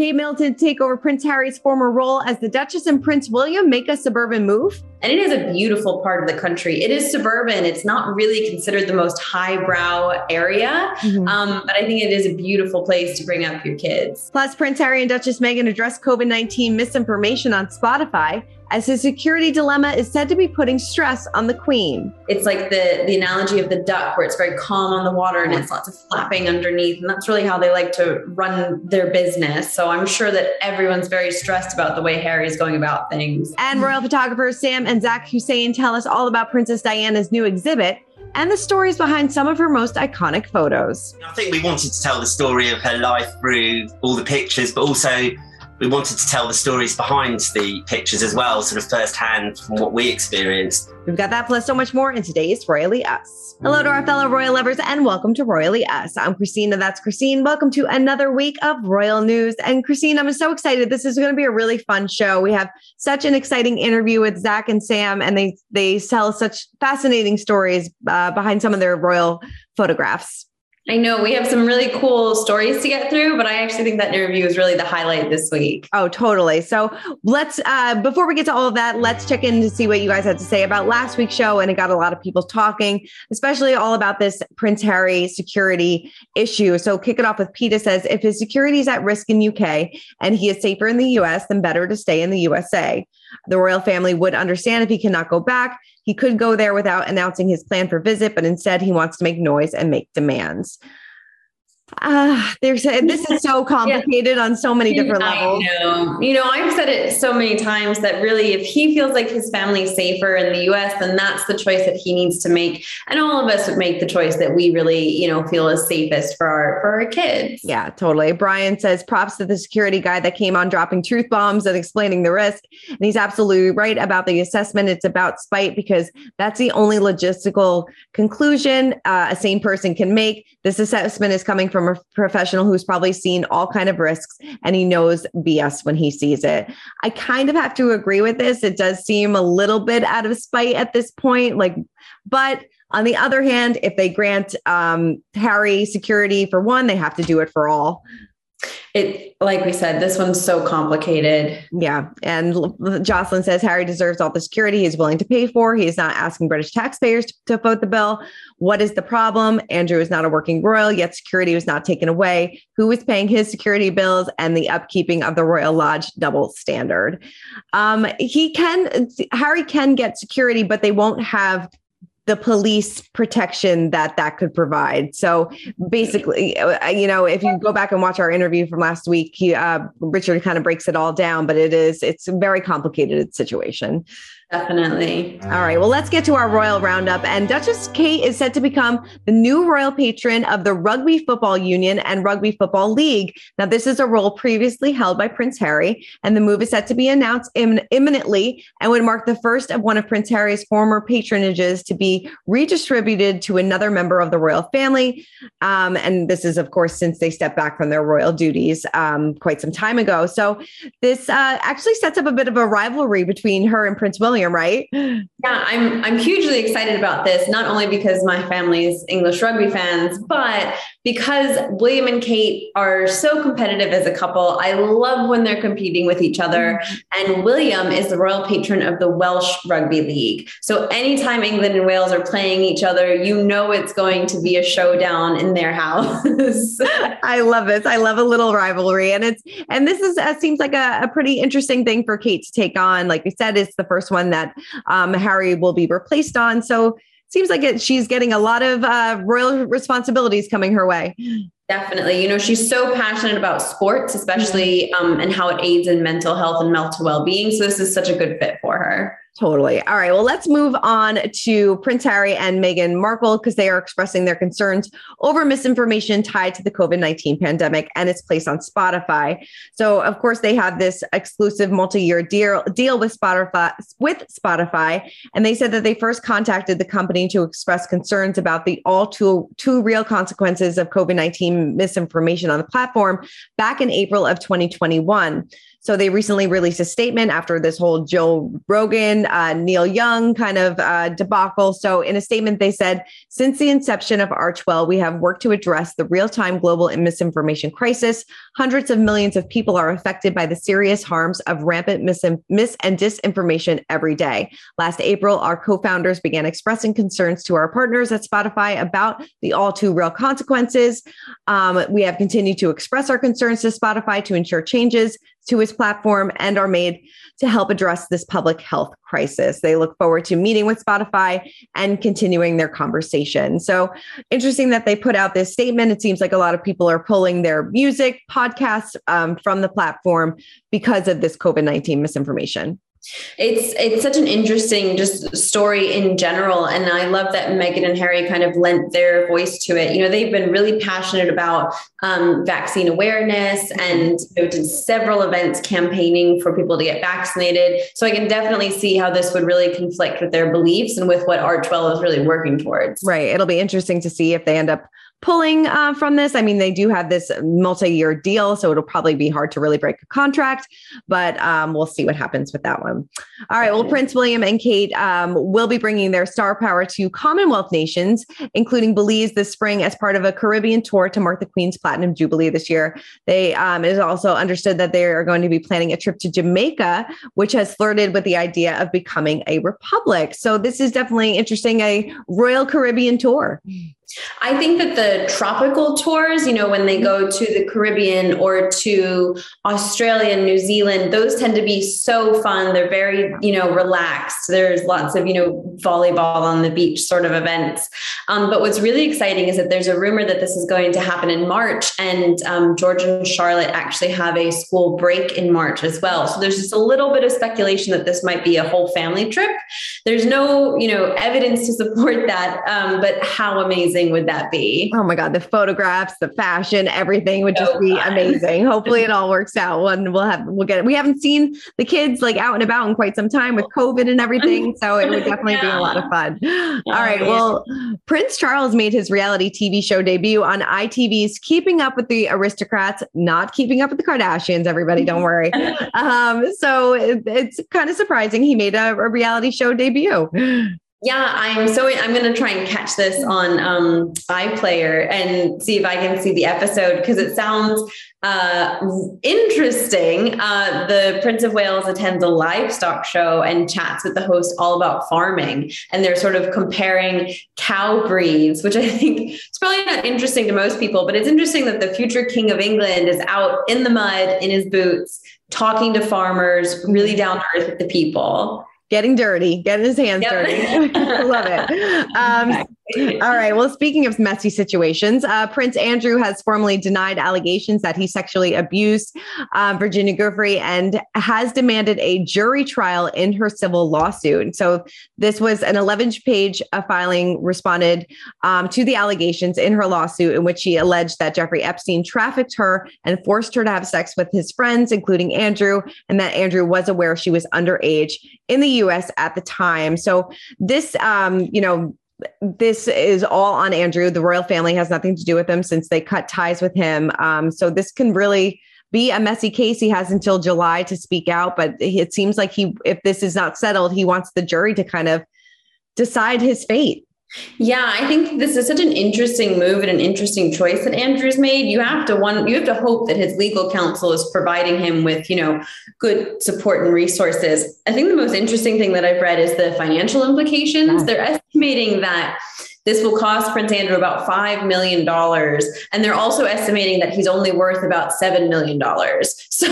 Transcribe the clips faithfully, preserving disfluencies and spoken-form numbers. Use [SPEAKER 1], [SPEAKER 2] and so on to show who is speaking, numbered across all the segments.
[SPEAKER 1] Kate Middleton take over Prince Harry's former role as the Duchess and Prince William make a suburban move.
[SPEAKER 2] And it is a beautiful part of the country. It is suburban. It's not really considered the most highbrow area, mm-hmm. um, but I think it is a beautiful place to bring up your kids.
[SPEAKER 1] Plus, Prince Harry and Duchess Meghan address COVID nineteen misinformation on Spotify, as his security dilemma is said to be putting stress on the Queen.
[SPEAKER 2] It's like the, the analogy of the duck, where it's very calm on the water and it's lots of flapping underneath. And that's really how they like to run their business. So I'm sure that everyone's very stressed about the way Harry is going about things.
[SPEAKER 1] And royal photographers Sam and Zach Hussein tell us all about Princess Diana's new exhibit and the stories behind some of her most iconic photos.
[SPEAKER 3] I think we wanted to tell the story of her life through all the pictures, but also we wanted to tell the stories behind the pictures as well, sort of firsthand from what we experienced.
[SPEAKER 1] We've got that plus so much more in today's Royally Us. Hello to our fellow royal lovers and welcome to Royally Us. I'm Christina, that's Christine. Welcome to another week of royal news. And Christine, I'm so excited. This is going to be a really fun show. We have such an exciting interview with Zach and Sam, and they, they tell such fascinating stories uh, behind some of their royal photographs.
[SPEAKER 2] I know we have some really cool stories to get through, but I actually think that interview is really the highlight this week.
[SPEAKER 1] Oh, totally. So let's, uh, before we get to all of that, let's check in to see what you guys had to say about last week's show. And it got a lot of people talking, especially all about this Prince Harry security issue. So kick it off with Peter says, if his security is at risk in U K and he is safer in the U S, then better to stay in the U S A. The royal family would understand if he cannot go back. He could go there without announcing his plan for visit, but instead he wants to make noise and make demands. Uh, there's a, this is so complicated yeah. on so many different
[SPEAKER 2] I
[SPEAKER 1] levels.
[SPEAKER 2] Know. You know, I've said it so many times that really, if he feels like his family's safer in the U S, then that's the choice that he needs to make. And all of us would make the choice that we really, you know, feel is safest for our, for our kids.
[SPEAKER 1] Yeah, totally. Brian says props to the security guy that came on dropping truth bombs and explaining the risk. And he's absolutely right about the assessment. It's about spite because that's the only logistical conclusion uh, a sane person can make. This assessment is coming from a professional who's probably seen all kind of risks and he knows B S when he sees it. I kind of have to agree with this. It does seem a little bit out of spite at this point, like, but on the other hand, if they grant um, Harry security for one, they have to do it for all.
[SPEAKER 2] It, like we said, this one's so complicated.
[SPEAKER 1] Yeah. And Jocelyn says Harry deserves all the security he's willing to pay for. He is not asking British taxpayers to, to vote the bill. What is the problem? Andrew is not a working royal, yet security was not taken away. Who is paying his security bills and the upkeeping of the Royal Lodge double standard? Um, he can, Harry can get security, but they won't have the police protection that that could provide. So basically, you know, if you go back and watch our interview from last week, he, uh, Richard kind of breaks it all down, but it is, it's a very complicated situation.
[SPEAKER 2] Definitely.
[SPEAKER 1] All right. Well, let's get to our royal roundup. And Duchess Kate is set to become the new royal patron of the Rugby Football Union and Rugby Football League. Now, this is a role previously held by Prince Harry, and the move is set to be announced im- imminently and would mark the first of one of Prince Harry's former patronages to be redistributed to another member of the royal family. Um, and this is, of course, since they stepped back from their royal duties um, quite some time ago. So this uh, actually sets up a bit of a rivalry between her and Prince William. Right?
[SPEAKER 2] Yeah, I'm I'm hugely excited about this, not only because my family's English rugby fans, but because William and Kate are so competitive as a couple. I love when they're competing with each other. Mm-hmm. And William is the royal patron of the Welsh Rugby League. So anytime England and Wales are playing each other, you know it's going to be a showdown in their house.
[SPEAKER 1] I love this. I love a little rivalry. And it's and this is uh, seems like a, a pretty interesting thing for Kate to take on. Like we said, it's the first one that um, Harry will be replaced on. So seems like it, she's getting a lot of uh, royal responsibilities coming her way.
[SPEAKER 2] Definitely. You know, she's so passionate about sports, especially um, and how it aids in mental health and mental well-being. So this is such a good fit for her.
[SPEAKER 1] Totally. All right. Well, let's move on to Prince Harry and Meghan Markle because they are expressing their concerns over misinformation tied to the COVID nineteen pandemic and its place on Spotify. So, of course, they have this exclusive multi-year deal, deal with Spotify, with Spotify. And they said that they first contacted the company to express concerns about the all too, too real consequences of COVID nineteen misinformation on the platform back in April of twenty twenty-one. So they recently released a statement after this whole Joe Rogan, uh, Neil Young kind of uh, debacle. So in a statement, they said, since the inception of Archewell, we have worked to address the real-time global misinformation crisis. Hundreds of millions of people are affected by the serious harms of rampant mis, mis and disinformation every day. Last April, our co-founders began expressing concerns to our partners at Spotify about the all too real consequences. Um, we have continued to express our concerns to Spotify to ensure changes to its platform and are made to help address this public health crisis. They look forward to meeting with Spotify and continuing their conversation. So interesting that they put out this statement. It seems like a lot of people are pulling their music podcasts um, from the platform because of this COVID nineteen misinformation.
[SPEAKER 2] It's it's such an interesting just story in general. And I love that Meghan and Harry kind of lent their voice to it. You know, they've been really passionate about um, vaccine awareness and you know, did several events campaigning for people to get vaccinated. So I can definitely see how this would really conflict with their beliefs and with what Archewell is really working towards.
[SPEAKER 1] Right. It'll be interesting to see if they end up pulling uh, from this. I mean, they do have this multi-year deal, so it'll probably be hard to really break a contract, but um, we'll see what happens with that one. All right. Well, Prince William and Kate um, will be bringing their star power to Commonwealth nations, including Belize this spring as part of a Caribbean tour to mark the Queen's Platinum Jubilee this year. They um, it is also understood that they are going to be planning a trip to Jamaica, which has flirted with the idea of becoming a republic. So this is definitely interesting, a Royal Caribbean tour.
[SPEAKER 2] I think that the tropical tours, you know, when they go to the Caribbean or to Australia and New Zealand, those tend to be so fun. They're very, you know, relaxed. There's lots of, you know, volleyball on the beach sort of events. Um, but what's really exciting is that there's a rumor that this is going to happen in March, and um, George and Charlotte actually have a school break in March as well. So there's just a little bit of speculation that this might be a whole family trip. There's no, you know, evidence to support that. Um, but how amazing would that be?
[SPEAKER 1] Oh my God, the photographs, the fashion, everything would just so be fun. Amazing. Hopefully it all works out. One we'll have we'll get it. We haven't seen the kids like out and about in quite some time with COVID and everything. So it would definitely yeah. be a lot of fun. Oh, all right. Man. Well, Prince Charles made his reality T V show debut on I T V's Keeping Up with the Aristocrats, not Keeping Up with the Kardashians, everybody, don't worry. um, so it, it's kind of surprising he made a, a reality show debut.
[SPEAKER 2] Yeah, I'm so I'm going to try and catch this on um, iPlayer and see if I can see the episode because it sounds uh, interesting. Uh, the Prince of Wales attends a livestock show and chats with the host all about farming. And they're sort of comparing cow breeds, which I think is probably not interesting to most people, but it's interesting that the future King of England is out in the mud in his boots, talking to farmers, really down to earth with the people.
[SPEAKER 1] Getting dirty, getting his hands yep. dirty. Love it. Um, all right. Well, speaking of messy situations, uh, Prince Andrew has formally denied allegations that he sexually abused uh, Virginia Giuffre and has demanded a jury trial in her civil lawsuit. So this was an eleven page uh, filing responded um, to the allegations in her lawsuit in which she alleged that Jeffrey Epstein trafficked her and forced her to have sex with his friends, including Andrew, and that Andrew was aware she was underage in the U S at the time. So this, um, you know, this is all on Andrew. The royal family has nothing to do with him since they cut ties with him. Um, so this can really be a messy case. He has until July to speak out, but it seems like he, if this is not settled, he wants the jury to kind of decide his fate.
[SPEAKER 2] Yeah, I think this is such an interesting move and an interesting choice that Andrew's made. You have to one, you have to hope that his legal counsel is providing him with, you know, good support and resources. I think the most interesting thing that I've read is the financial implications. Yeah. They're estimating that this will cost Prince Andrew about five million dollars. And they're also estimating that he's only worth about seven million dollars. So,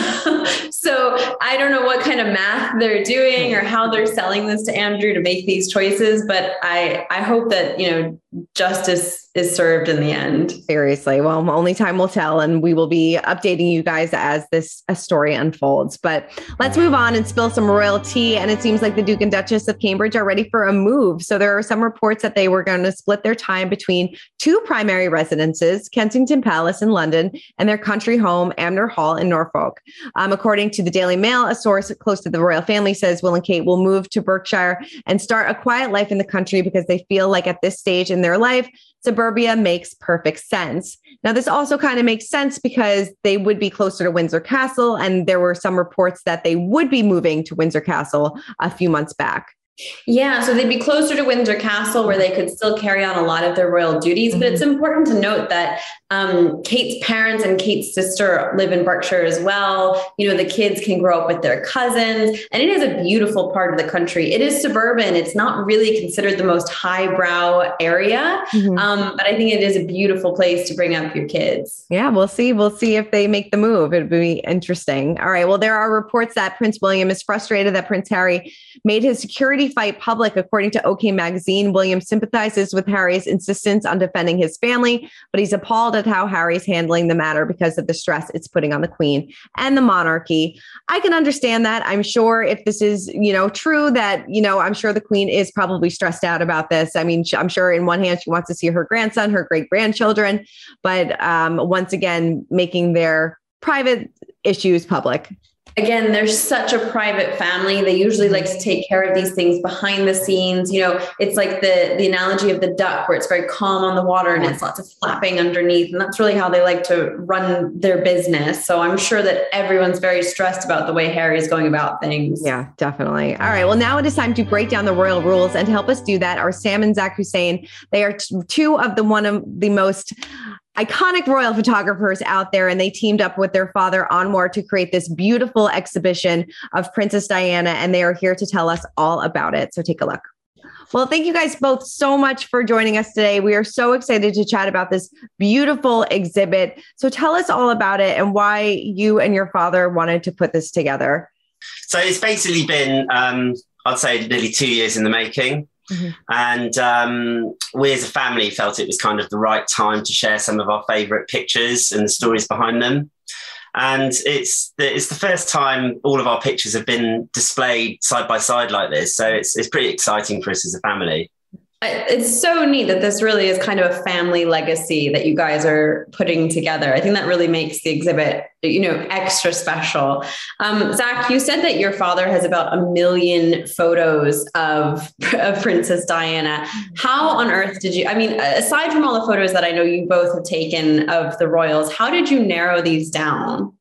[SPEAKER 2] so I don't know what kind of math they're doing or how they're selling this to Andrew to make these choices, but I, I hope that, you know, justice is served in the end.
[SPEAKER 1] Seriously. Well, only time will tell, and we will be updating you guys as this a story unfolds. But let's move on and spill some royal tea. And it seems like the Duke and Duchess of Cambridge are ready for a move. So there are some reports that they were going to split their time between two primary residences, Kensington Palace in London and their country home, Amner Hall in Norfolk. Um, according to the Daily Mail, a source close to the royal family says Will and Kate will move to Berkshire and start a quiet life in the country because they feel like at this stage in in their life, suburbia makes perfect sense. Now, this also kind of makes sense because they would be closer to Windsor Castle, and there were some reports that they would be moving to Windsor Castle a few months back.
[SPEAKER 2] Yeah, so they'd be closer to Windsor Castle where they could still carry on a lot of their royal duties. Mm-hmm. But it's important to note that um, Kate's parents and Kate's sister live in Berkshire as well. You know, the kids can grow up with their cousins, and it is a beautiful part of the country. It is suburban. It's not really considered the most highbrow area, mm-hmm. um, but I think it is a beautiful place to bring up your kids.
[SPEAKER 1] Yeah, we'll see. We'll see if they make the move. It'd be interesting. All right. Well, there are reports that Prince William is frustrated that Prince Harry made his security fight public. According to OK Magazine, William sympathizes with Harry's insistence on defending his family, but he's appalled at how Harry's handling the matter because of the stress it's putting on the Queen and the monarchy. I can understand that. I'm sure if this is, you know, true that, you know, I'm sure the Queen is probably stressed out about this. I mean, I'm sure in one hand, she wants to see her grandson, her great grandchildren, but um, once again, making their private issues public.
[SPEAKER 2] Again, they're such a private family. They usually like to take care of these things behind the scenes. You know, it's like the, the analogy of the duck where it's very calm on the water and it's lots of flapping underneath. And that's really how they like to run their business. So I'm sure that everyone's very stressed about the way Harry's going about things.
[SPEAKER 1] Yeah, definitely. All right. Well, now it is time to break down the royal rules. And to help us do that are Sam and Zach Hussein. They are t- two of the one of the most iconic royal photographers out there, and they teamed up with their father Anwar to create this beautiful exhibition of Princess Diana, and they are here to tell us all about it. So take a look. Well, thank you guys both so much for joining us today. We are so excited to chat about this beautiful exhibit. So tell us all about it and why you and your father wanted to put this together.
[SPEAKER 3] So it's basically been, um, I'd say, nearly two years in the making. Mm-hmm. And um, we as a family felt it was kind of the right time to share some of our favourite pictures and the stories behind them. And it's the, it's the first time all of our pictures have been displayed side by side like this. So it's it's pretty exciting for us as a family.
[SPEAKER 2] It's so neat that this really is kind of a family legacy that you guys are putting together. I think that really makes the exhibit, you know, extra special. Um, Zach, you said that your father has about a million photos of, of Princess Diana. How on earth did you, I mean, aside from all the photos that I know you both have taken of the royals, how did you narrow these down?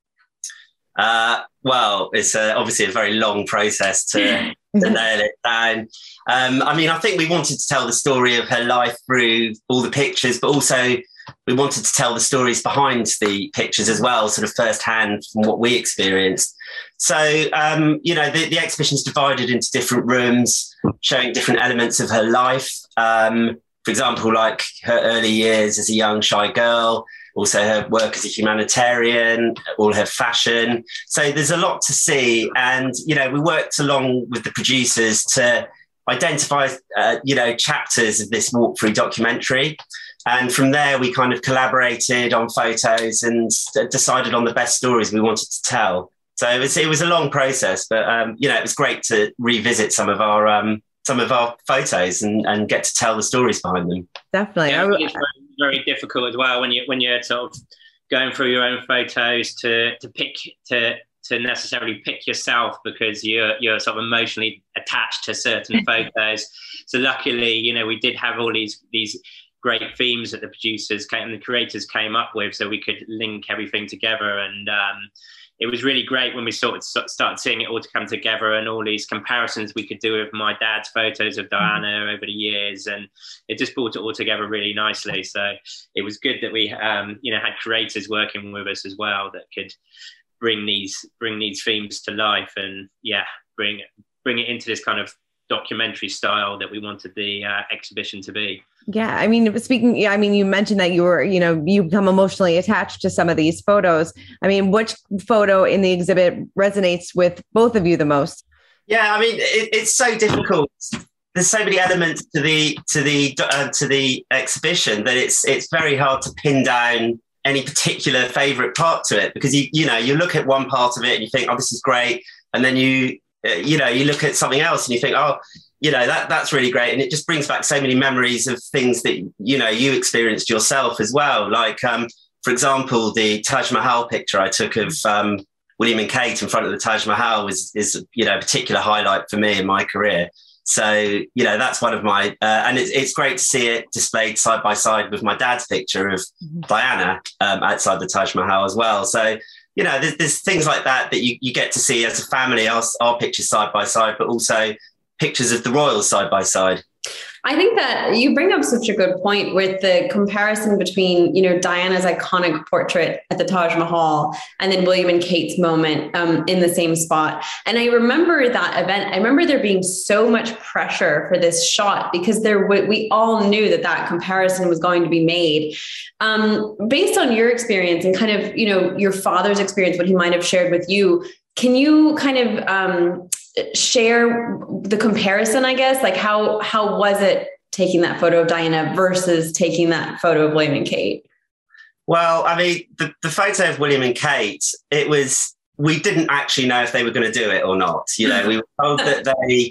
[SPEAKER 3] Uh, well, it's a, obviously a very long process to, to nail it down. Um, I mean, I think we wanted to tell the story of her life through all the pictures, but also we wanted to tell the stories behind the pictures as well, sort of firsthand from what we experienced. So, um, you know, the, the exhibition's divided into different rooms, showing different elements of her life. Um, for example, like her early years as a young, shy girl, also her work as a humanitarian, all her fashion. So there's a lot to see. And, you know, we worked along with the producers to identify, uh, you know, chapters of this walkthrough documentary. And from there, we kind of collaborated on photos and decided on the best stories we wanted to tell. So it was, it was a long process, but, um, you know, it was great to revisit some of our um, some of our photos and, and get to tell the stories behind them.
[SPEAKER 1] Definitely.
[SPEAKER 4] Yeah, it's very, very difficult as well when you when you're sort of going through your own photos to to pick to to necessarily pick yourself because you're you're sort of emotionally attached to certain photos. So luckily, you know, we did have all these these great themes that the producers came and the creators came up with, so we could link everything together. And um, it was really great when we sort of started seeing it all to come together and all these comparisons we could do with my dad's photos of Diana mm-hmm. over the years, and it just brought it all together really nicely. So it was good that we, um, you know, had creators working with us as well that could bring these bring these themes to life and yeah, bring bring it into this kind of documentary style that we wanted the uh, exhibition to be.
[SPEAKER 1] Yeah, I mean, speaking, yeah, I mean, you mentioned that you were, you know, you become emotionally attached to some of these photos. I mean, which photo in the exhibit resonates with both of you the most?
[SPEAKER 3] Yeah, I mean, it, it's so difficult. There's so many elements to the to the uh, to the exhibition that it's it's very hard to pin down any particular favorite part to it, because you you know you look at one part of it and you think, oh, this is great, and then you uh, you know you look at something else and you think, oh, you know, that that's really great. And it just brings back so many memories of things that, you know, you experienced yourself as well. Like, um, for example, the Taj Mahal picture I took of um, William and Kate in front of the Taj Mahal was, is, you know, a particular highlight for me in my career. So, you know, that's one of my, uh, and it's, it's great to see it displayed side by side with my dad's picture of mm-hmm. Diana um, outside the Taj Mahal as well. So, you know, there's, there's things like that that you, you get to see as a family, our, our pictures side by side, but also pictures of the royals side by side.
[SPEAKER 2] I think that you bring up such a good point with the comparison between, you know, Diana's iconic portrait at the Taj Mahal and then William and Kate's moment um, in the same spot. And I remember that event. I remember there being so much pressure for this shot because there w- we all knew that that comparison was going to be made. Um, based on your experience and kind of, you know, your father's experience, what he might have shared with you, can you kind of um, share the comparison, I guess? Like how, how was it taking that photo of Diana versus taking that photo of William and Kate?
[SPEAKER 3] Well, I mean, the, the photo of William and Kate, it was, we didn't actually know if they were going to do it or not. You know, we were told that they,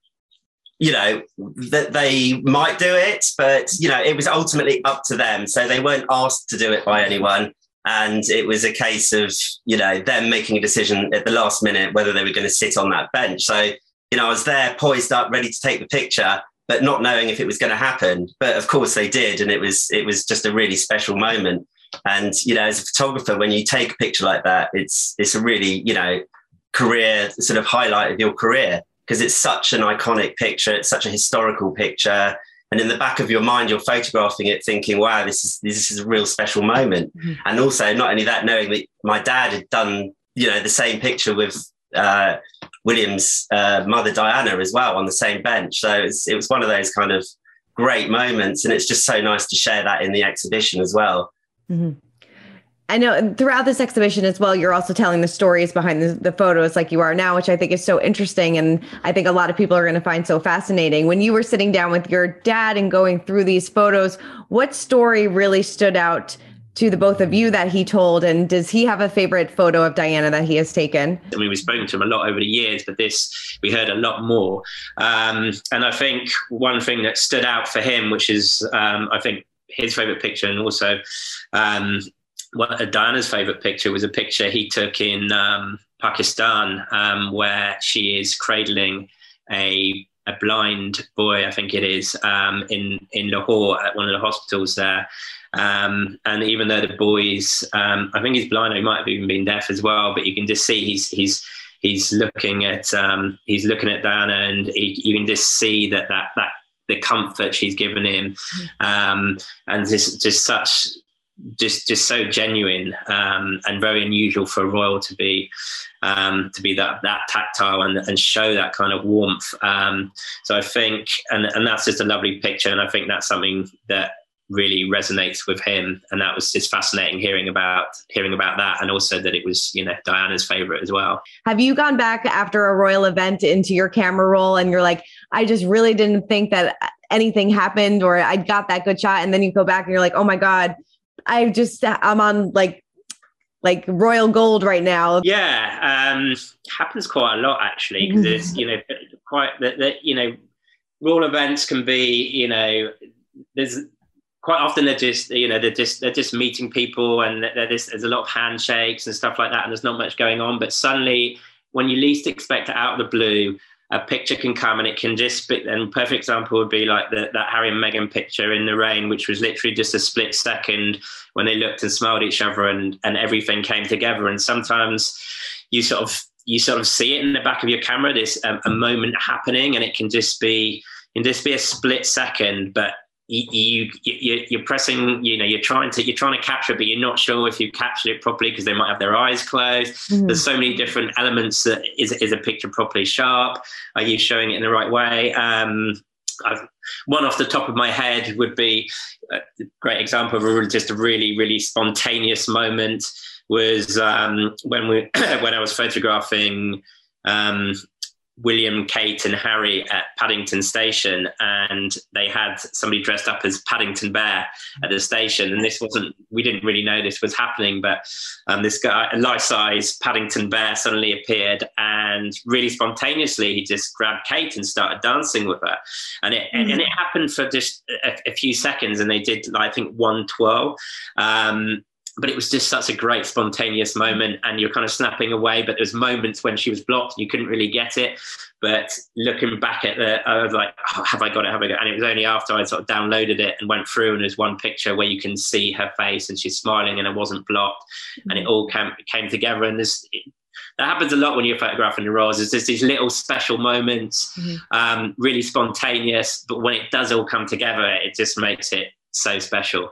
[SPEAKER 3] you know, that they might do it, but, you know, it was ultimately up to them. So they weren't asked to do it by anyone. And it was a case of, you know, them making a decision at the last minute whether they were going to sit on that bench. So, you know, I was there poised up, ready to take the picture, but not knowing if it was going to happen. But of course they did. And it was it was just a really special moment. And, you know, as a photographer, when you take a picture like that, it's it's a really, you know, career sort of highlight of your career because it's such an iconic picture. It's such a historical picture. And in the back of your mind, you're photographing it thinking, wow, this is this is a real special moment. Mm-hmm. And also, not only that, knowing that my dad had done, you know, the same picture with uh, William's uh, mother, Diana, as well on the same bench. So it's, it was one of those kind of great moments. And it's just so nice to share that in the exhibition as well.
[SPEAKER 1] Mm-hmm. I know throughout this exhibition as well, you're also telling the stories behind the, the photos like you are now, which I think is so interesting. And I think a lot of people are going to find so fascinating. When you were sitting down with your dad and going through these photos, what story really stood out to the both of you that he told? And does he have a favorite photo of Diana that he has taken?
[SPEAKER 4] I mean, we've spoken to him a lot over the years, but this, we heard a lot more. Um, and I think one thing that stood out for him, which is, um, I think, his favorite picture and also um, Well, Diana's favourite picture was a picture he took in um, Pakistan, um, where she is cradling a a blind boy, I think it is, um, in in Lahore at one of the hospitals there. Um, and even though the boy's, um, I think he's blind, or he might have even been deaf as well, but you can just see he's he's he's looking at um, he's looking at Diana, and he, you can just see that that that the comfort she's given him, um, and just just such. just just so genuine um, and very unusual for a royal to be um, to be that that tactile and, and show that kind of warmth. Um, so I think, and, and that's just a lovely picture. And I think that's something that really resonates with him. And that was just fascinating hearing about hearing about that. And also that it was, you know, Diana's favorite as well.
[SPEAKER 1] Have you gone back after a royal event into your camera roll and you're like, I just really didn't think that anything happened or I got that good shot. And then you go back and you're like, oh my God, I just, I'm on like, like royal gold right now.
[SPEAKER 4] Yeah. Um, happens quite a lot actually, because it's, you know, quite that, that, you know, royal events can be, you know, there's quite often they're just, you know, they're just, they're just meeting people and they're just, there's a lot of handshakes and stuff like that. And there's not much going on, but suddenly when you least expect it out of the blue, a picture can come and it can just be, and perfect example would be like the, that Harry and Meghan picture in the rain, which was literally just a split second when they looked and smiled at each other and, and everything came together. And sometimes you sort of, you sort of see it in the back of your camera, this um, a moment happening, and it can just be, can just be a split second, but you, you, you're pressing, you know, you're trying to, you're trying to capture it, but you're not sure if you captured it properly because they might have their eyes closed. Mm-hmm. There's so many different elements that is, is a picture properly sharp? Are you showing it in the right way? Um, I've, one off the top of my head would be a great example of a, just a really, really spontaneous moment was um, when we, when I was photographing um, William, Kate and Harry at Paddington Station, and they had somebody dressed up as Paddington Bear at the station. And this wasn't, we didn't really know this was happening, but um, this guy, a life-size Paddington Bear suddenly appeared, and really spontaneously, he just grabbed Kate and started dancing with her. And it, mm-hmm. and it happened for just a, a few seconds, and they did, I think, one twirl. Um, but it was just such a great spontaneous moment, and you're kind of snapping away, but there's moments when she was blocked and you couldn't really get it. But looking back at the, I was like, oh, have I got it? Have I got it? And it was only after I sort of downloaded it and went through, and there's one picture where you can see her face and she's smiling and it wasn't blocked, mm-hmm. and it all came, came together. And this, that happens a lot when you're photographing the royals. There's just these little special moments, mm-hmm. um, really spontaneous, but when it does all come together, it just makes it so special.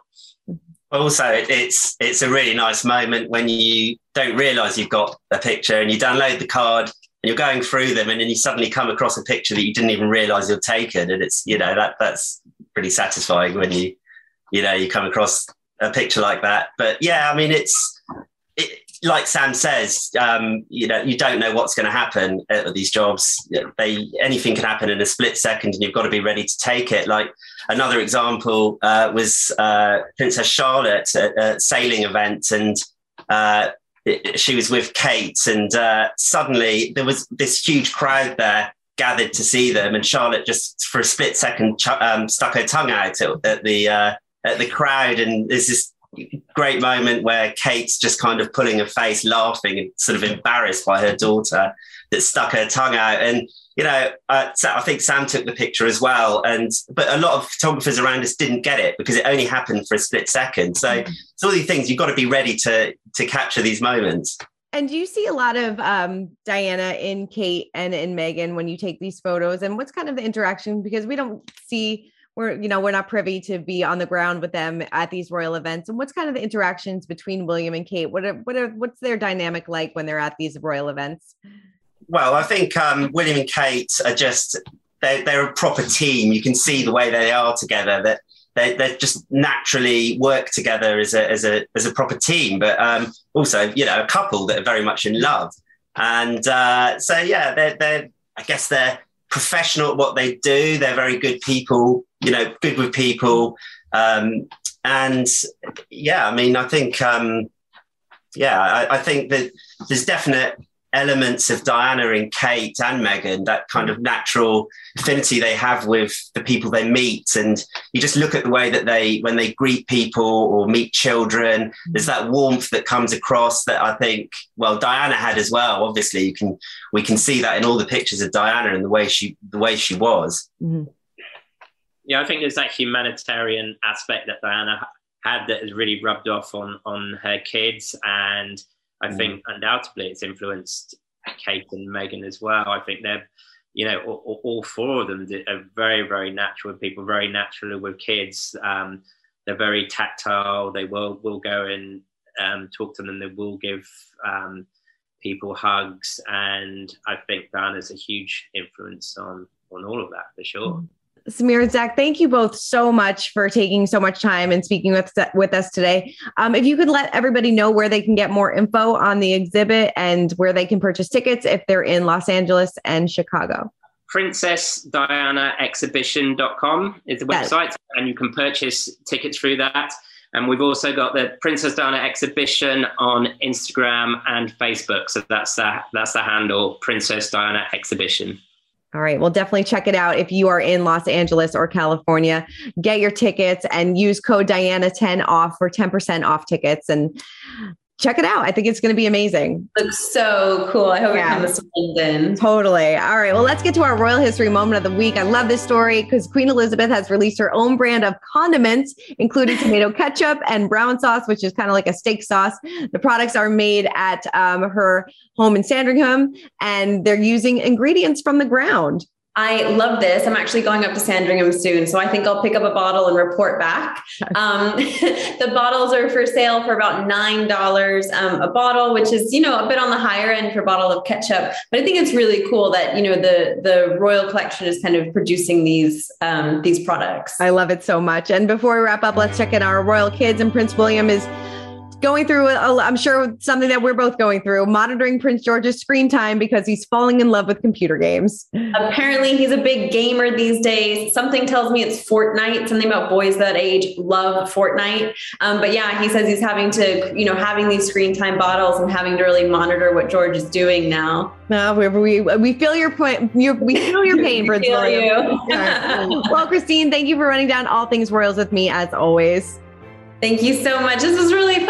[SPEAKER 3] Also, it's it's a really nice moment when you don't realise you've got a picture and you download the card and you're going through them, and then you suddenly come across a picture that you didn't even realise you'd taken, and it's, you know, that that's pretty satisfying when you you know you come across a picture like that. But yeah, I mean, it's it, like Sam says, um, you know, you don't know what's going to happen at these jobs. They anything can happen in a split second, and you've got to be ready to take it. Like another example uh, was uh, Princess Charlotte at a sailing event, and uh, it, she was with Kate, and uh, suddenly there was this huge crowd there gathered to see them, and Charlotte just for a split second ch- um, stuck her tongue out at, at the uh, at the crowd, and there's this great moment where Kate's just kind of pulling her face, laughing and sort of embarrassed by her daughter that stuck her tongue out. And, you know, uh, I think Sam took the picture as well. And, but a lot of photographers around us didn't get it because it only happened for a split second. So mm-hmm. it's all these things, you've got to be ready to, to capture these moments.
[SPEAKER 1] And do you see a lot of um, Diana in Kate and in Meghan when you take these photos? And what's kind of the interaction? Because we don't see We're, you know, we're not privy to be on the ground with them at these royal events. And what's kind of the interactions between William and Kate? What are, what are, what's their dynamic like when they're at these royal events?
[SPEAKER 3] Well, I think um, William and Kate are just, they're, they're a proper team. You can see the way they are together, that they they just naturally work together as a, as a, as a proper team, but um, also, you know, a couple that are very much in love. And uh, so, yeah, they're, they're, I guess they're professional at what they do. They're very good people, you know, good with people. Um, and yeah, I mean, I think, um, yeah, I, I think that there's definite elements of Diana and Kate and Meghan, that kind of natural affinity they have with the people they meet. And you just look at the way that they, when they greet people or meet children, there's that warmth that comes across that I think, well, Diana had as well. Obviously, you can, we can see that in all the pictures of Diana and the way she, the way she was.
[SPEAKER 1] Mm-hmm.
[SPEAKER 4] Yeah, I think there's that humanitarian aspect that Diana had that has really rubbed off on, on her kids. And I mm. think undoubtedly it's influenced Kate and Meghan as well. I think they're, you know, all, all four of them are very, very natural people, very natural with kids. Um, they're very tactile. They will will go and um, talk to them. They will give um, people hugs. And I think Diana's a huge influence on, on all of that, for sure. Mm.
[SPEAKER 1] Samir and Zach, thank you both so much for taking so much time and speaking with, with us today. Um, if you could let everybody know where they can get more info on the exhibit and where they can purchase tickets if they're in Los Angeles and Chicago.
[SPEAKER 4] princess diana exhibition dot com is the website, yes. And you can purchase tickets through that. And we've also got the Princess Diana Exhibition on Instagram and Facebook. So that's the, that's the handle, Princess Diana Exhibition.
[SPEAKER 1] All right. Well, definitely check it out. If you are in Los Angeles or California, get your tickets and use code Diana ten off for ten percent off tickets, and check it out. I think it's going to be amazing.
[SPEAKER 2] Looks so cool. I hope yeah. it comes to London.
[SPEAKER 1] Totally. All right. Well, let's get to our royal history moment of the week. I love this story because Queen Elizabeth has released her own brand of condiments, including tomato ketchup and brown sauce, which is kind of like a steak sauce. The products are made at um, her home in Sandringham, and they're using ingredients from the ground.
[SPEAKER 2] I love this. I'm actually going up to Sandringham soon, so I think I'll pick up a bottle and report back. Um, the bottles are for sale for about nine dollars um, a bottle, which is, you know, a bit on the higher end for a bottle of ketchup. But I think it's really cool that, you know, the the Royal Collection is kind of producing these um, these products.
[SPEAKER 1] I love it so much. And before we wrap up, let's check in our royal kids. And Prince William is going through, a, I'm sure, something that we're both going through, monitoring Prince George's screen time because he's falling in love with computer games.
[SPEAKER 2] Apparently, he's a big gamer these days. Something tells me it's Fortnite. Something about boys that age love Fortnite. Um, but yeah, he says he's having to, you know, having these screen time bottles and having to really monitor what George is doing now.
[SPEAKER 1] No, we we, we feel your point. Your, we feel your pain, Prince William. Well, Christine, thank you for running down all things royals with me as always.
[SPEAKER 2] Thank you so much. This was really fun.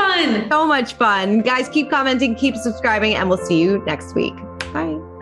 [SPEAKER 1] So much fun. Guys, keep commenting, keep subscribing, and we'll see you next week. Bye.